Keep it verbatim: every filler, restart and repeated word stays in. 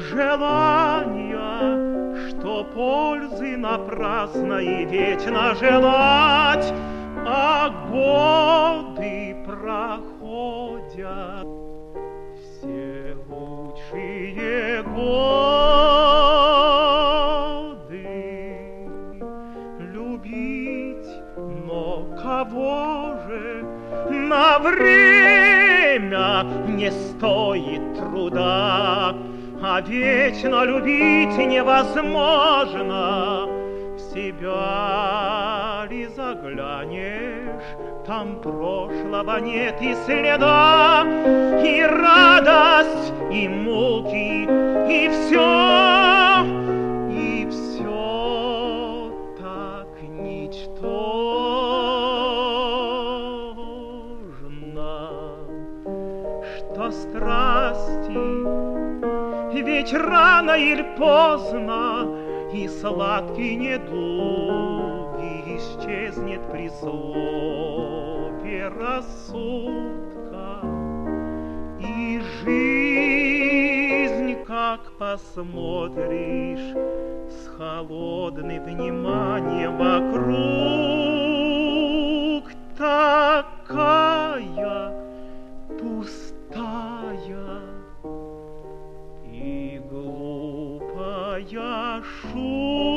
желания, что пользы напрасно и вечно желать, а годы проходят, все лучшие годы любить, но кого же на время не стоит труда, а вечно любить невозможно. В себя ли заглянешь, там прошлого нет и следа, и радость, и муки, и все, и все так ничтожно, что страсти ведь рано или поздно и сладкий недуги исчезнет при слове рассудка, и жизнь, как посмотришь, с холодным вниманием вокруг, такая пустая и глупая шутка.